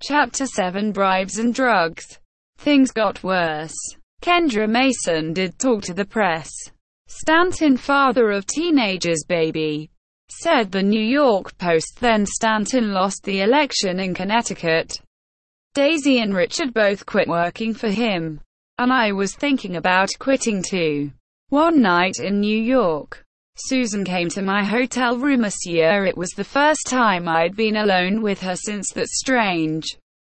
Chapter 7: Bribes and Drugs. Things got worse. Kendra Mason did talk to the press. Stanton, father of teenager's baby, said the New York Post. Then Stanton lost the election in Connecticut. Daisy and Richard both quit working for him. And I was thinking about quitting too. One night in New York, Susan came to my hotel room this year. It was the first time I'd been alone with her since that strange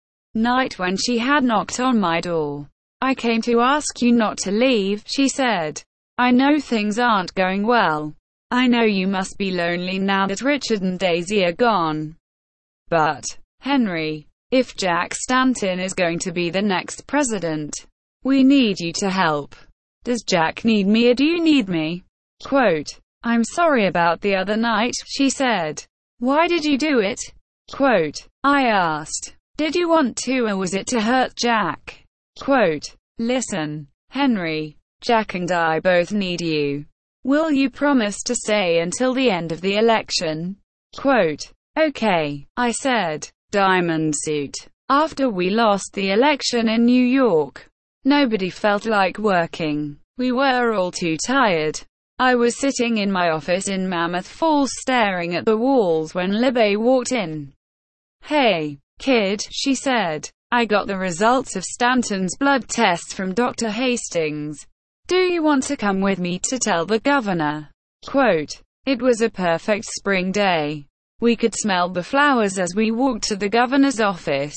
night when she had knocked on my door. "I came to ask you not to leave," she said. "I know things aren't going well. I know you must be lonely now that Richard and Daisy are gone. But, Henry, if Jack Stanton is going to be the next president, we need you to help. Does Jack need me or do you need me?" Quote, "I'm sorry about the other night," she said. "Why did you do it?" Quote, "I asked, did you want to, or was it to hurt Jack?" Quote, "Listen, Henry, Jack and I both need you. Will you promise to stay until the end of the election?" Quote, "Okay," I said. Diamond suit. After we lost the election in New York, nobody felt like working. We were all too tired. I was sitting in my office in Mammoth Falls staring at the walls when Libby walked in. "Hey, kid," she said. "I got the results of Stanton's blood test from Dr. Hastings. Do you want to come with me to tell the governor?" Quote, "It was a perfect spring day. We could smell the flowers as we walked to the governor's office.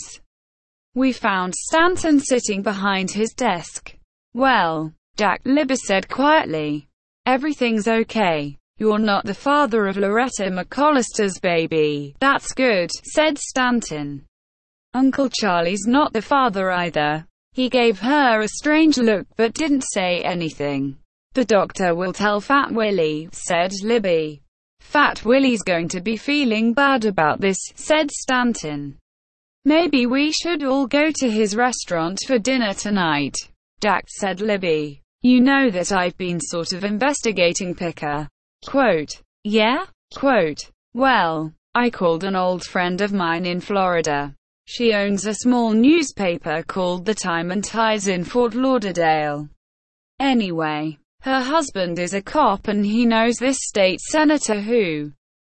We found Stanton sitting behind his desk. Well, Jack," Libby said quietly, "everything's okay. You're not the father of Loretta McCollister's baby." "That's good," said Stanton. "Uncle Charlie's not the father either." He gave her a strange look but didn't say anything. "The doctor will tell Fat Willie," said Libby. "Fat Willie's going to be feeling bad about this," said Stanton. "Maybe we should all go to his restaurant for dinner tonight." "Jack," said Libby, "you know that I've been sort of investigating Picker." Quote, "Yeah?" Quote, "Well, I called an old friend of mine in Florida. She owns a small newspaper called The Time and Tides in Fort Lauderdale. Anyway, her husband is a cop and he knows this state senator who."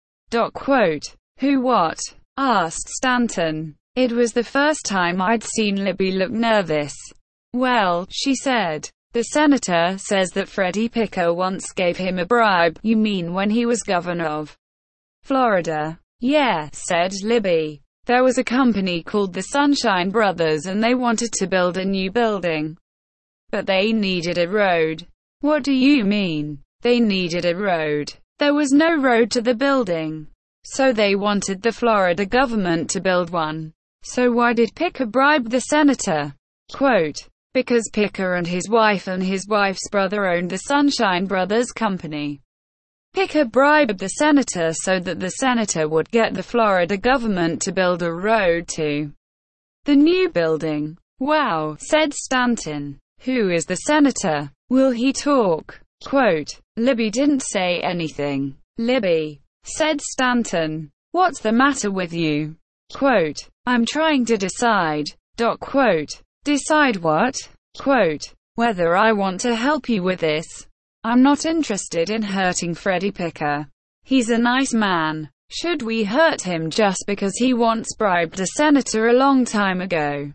Quote, "Who what?" asked Stanton. It was the first time I'd seen Libby look nervous. "Well," she said, "the senator says that Freddie Picker once gave him a bribe." "You mean when he was governor of Florida?" "Yeah," said Libby. "There was a company called the Sunshine Brothers and they wanted to build a new building. But they needed a road." "What do you mean?" "They needed a road. There was no road to the building. So they wanted the Florida government to build one." "So why did Picker bribe the senator?" Quote, "Because Picker and his wife's brother owned the Sunshine Brothers Company. Picker bribed the senator so that the senator would get the Florida government to build a road to the new building." "Wow," said Stanton. "Who is the senator? Will he talk?" Quote, Libby didn't say anything. "Libby," said Stanton, "what's the matter with you?" Quote, "I'm trying to decide." Quote, "Decide what?" Quote, "Whether I want to help you with this. I'm not interested in hurting Freddie Picker. He's a nice man. Should we hurt him just because he once bribed a senator a long time ago?"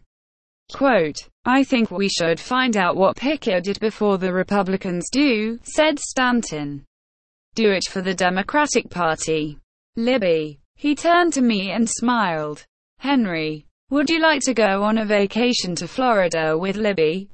Quote, "I think we should find out what Picker did before the Republicans do," said Stanton. "Do it for the Democratic Party." "Libby." He turned to me and smiled. "Henry, would you like to go on a vacation to Florida with Libby?"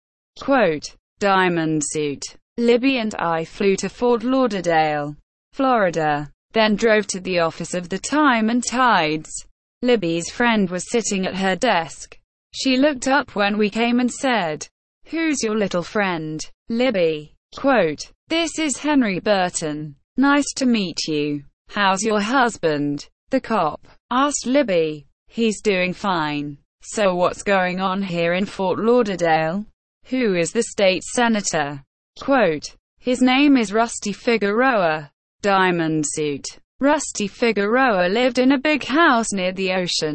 Quote, "Diamond suit." Libby and I flew to Fort Lauderdale, Florida, then drove to the office of the Time and Tides. Libby's friend was sitting at her desk. She looked up when we came and said, "Who's your little friend?" Libby. Quote, "This is Henry Burton. Nice to meet you. How's your husband?" The cop asked Libby. "He's doing fine." "So what's going on here in Fort Lauderdale?" "Who is the state senator?" Quote, "His name is Rusty Figueroa." Diamond suit. Rusty Figueroa lived in a big house near the ocean.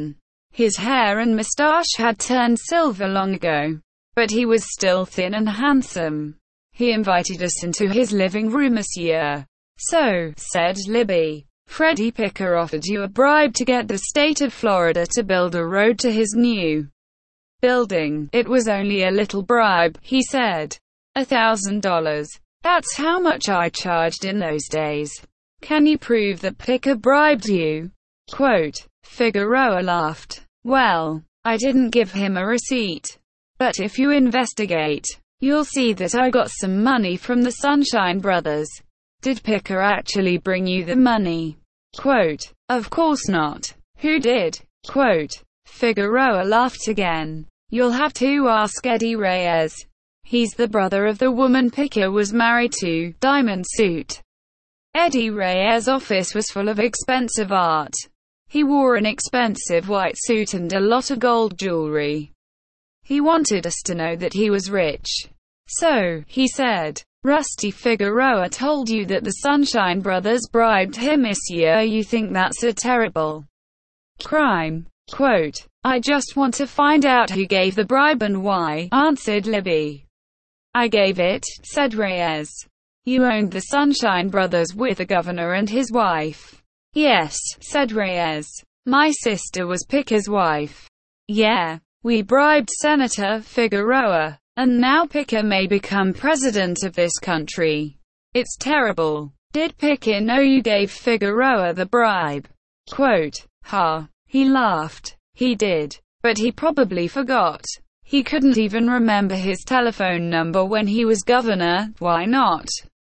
His hair and moustache had turned silver long ago, but he was still thin and handsome. He invited us into his living room this year. So, said Libby, Freddie Picker offered you a bribe to get the state of Florida to build a road to his new building. It was only a little bribe, he said. $1,000. That's how much I charged in those days. Can you prove that Picker bribed you? Quote. Figueroa laughed. Well, I didn't give him a receipt. But if you investigate, you'll see that I got some money from the Sunshine Brothers. Did Picker actually bring you the money? Quote. Of course not. Who did? Quote. Figueroa laughed again. You'll have to ask Eddie Reyes. He's the brother of the woman Picker was married to. Diamond suit. Eddie Reyes' office was full of expensive art. He wore an expensive white suit and a lot of gold jewelry. He wanted us to know that he was rich. So, he said, Rusty Figueroa told you that the Sunshine Brothers bribed him this year. You think that's a terrible crime? Quote. I just want to find out who gave the bribe and why, answered Libby. I gave it, said Reyes. You owned the Sunshine Brothers with the governor and his wife. Yes, said Reyes. My sister was Picker's wife. Yeah. We bribed Senator Figueroa. And now Picker may become president of this country. It's terrible. Did Picker know you gave Figueroa the bribe? Quote. Ha. He laughed. He did. But he probably forgot. He couldn't even remember his telephone number when he was governor. Why not?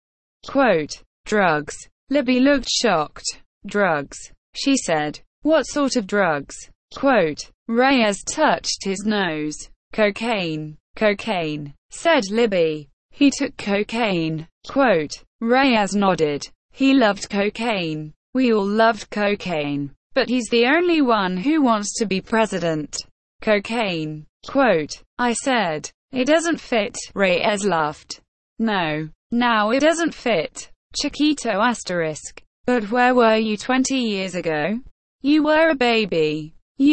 Quote. Drugs. Libby looked shocked. Drugs, she said. What sort of drugs? Quote. Reyes touched his nose. Cocaine. Cocaine, said Libby. He took cocaine. Quote. Reyes nodded. He loved cocaine. We all loved cocaine. But he's the only one who wants to be president. Cocaine. Quote. I said. It doesn't fit. Reyes laughed. No. Now it doesn't fit. Chiquito asterisk. But where were you 20 years ago? You were a baby.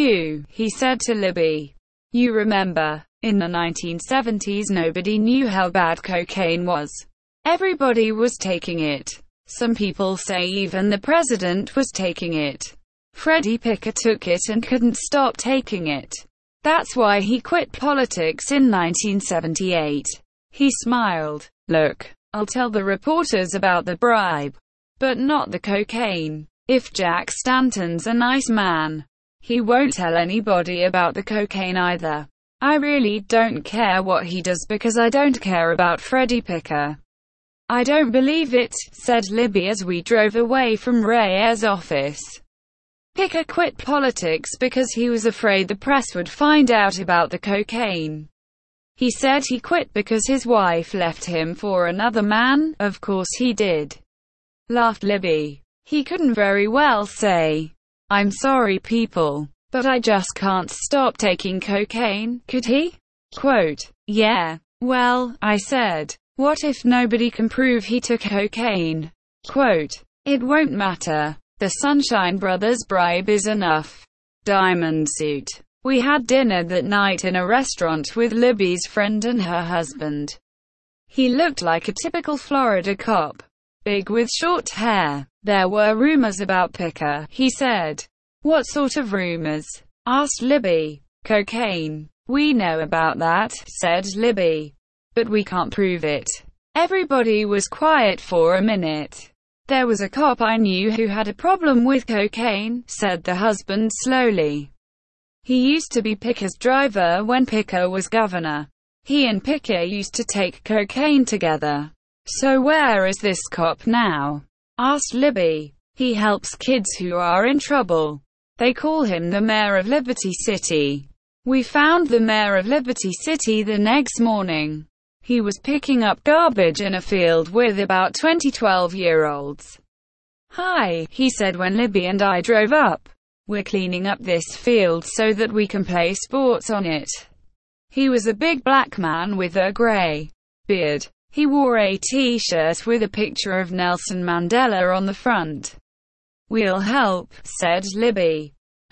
He said to Libby. You remember. In the 1970s nobody knew how bad cocaine was. Everybody was taking it. Some people say even the president was taking it. Freddie Picker took it and couldn't stop taking it. That's why he quit politics in 1978. He smiled. Look, I'll tell the reporters about the bribe. But not the cocaine. If Jack Stanton's a nice man, he won't tell anybody about the cocaine either. I really don't care what he does because I don't care about Freddie Picker. I don't believe it, said Libby as we drove away from Reyes' office. Picker quit politics because he was afraid the press would find out about the cocaine. He said he quit because his wife left him for another man. Of course he did. Laughed Libby. He couldn't very well say, I'm sorry people, but I just can't stop taking cocaine, could he? Quote. Yeah. Well, I said, what if nobody can prove he took cocaine? Quote. It won't matter. The Sunshine Brothers bribe is enough. Diamond suit. We had dinner that night in a restaurant with Libby's friend and her husband. He looked like a typical Florida cop. Big with short hair. There were rumors about Picker, he said. What sort of rumors? Asked Libby. Cocaine. We know about that, said Libby. But we can't prove it. Everybody was quiet for a minute. There was a cop I knew who had a problem with cocaine, said the husband slowly. He used to be Picker's driver when Picker was governor. He and Picker used to take cocaine together. So where is this cop now? Asked Libby. He helps kids who are in trouble. They call him the mayor of Liberty City. We found the mayor of Liberty City the next morning. He was picking up garbage in a field with about 20 12-year-olds. Hi, he said when Libby and I drove up. We're cleaning up this field so that we can play sports on it. He was a big black man with a gray beard. He wore a t-shirt with a picture of Nelson Mandela on the front. We'll help, said Libby.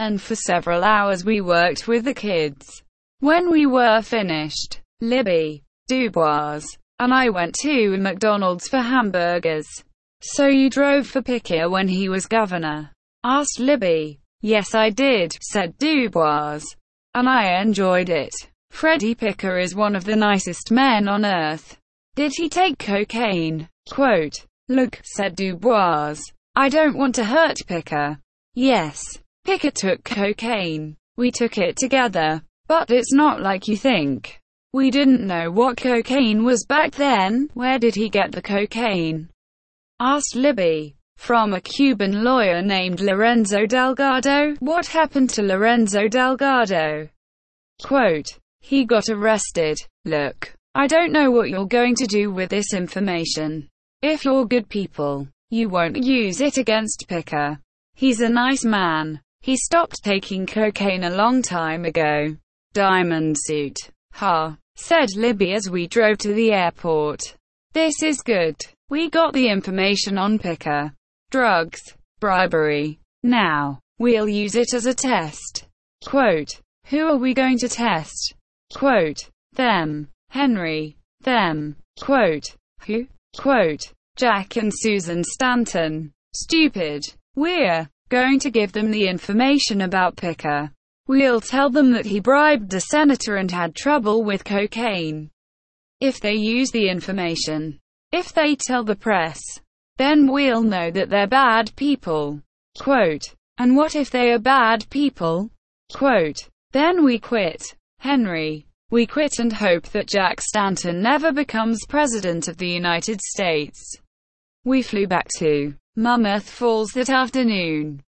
and for several hours we worked with the kids. When we were finished, Libby, Dubois, and I went to McDonald's for hamburgers. So you drove for Picker when he was governor? Asked Libby. Yes, I did, said Dubois. And I enjoyed it. Freddie Picker is one of the nicest men on earth. Did he take cocaine? Quote, look, said Dubois. I don't want to hurt Picker. Yes. Picker took cocaine. We took it together. But it's not like you think. We didn't know what cocaine was back then. Where did he get the cocaine? Asked Libby. From a Cuban lawyer named Lorenzo Delgado. What happened to Lorenzo Delgado? Quote, he got arrested. Look, I don't know what you're going to do with this information. If you're good people, you won't use it against Picker. He's a nice man. He stopped taking cocaine a long time ago. Diamond suit. Ha, said Libby as we drove to the airport. This is good. We got the information on Picker. Drugs. Bribery. Now, we'll use it as a test. Quote, who are we going to test? Quote, them. Henry. Them. Quote, who? Quote, Jack and Susan Stanton. Stupid. We're going to give them the information about Picker. We'll tell them that he bribed a senator and had trouble with cocaine. If they use the information, if they tell the press, then we'll know that they're bad people. Quote, and what if they are bad people? Quote, then we quit. Henry. We quit and hope that Jack Stanton never becomes president of the United States. We flew back to Mammoth Falls that afternoon.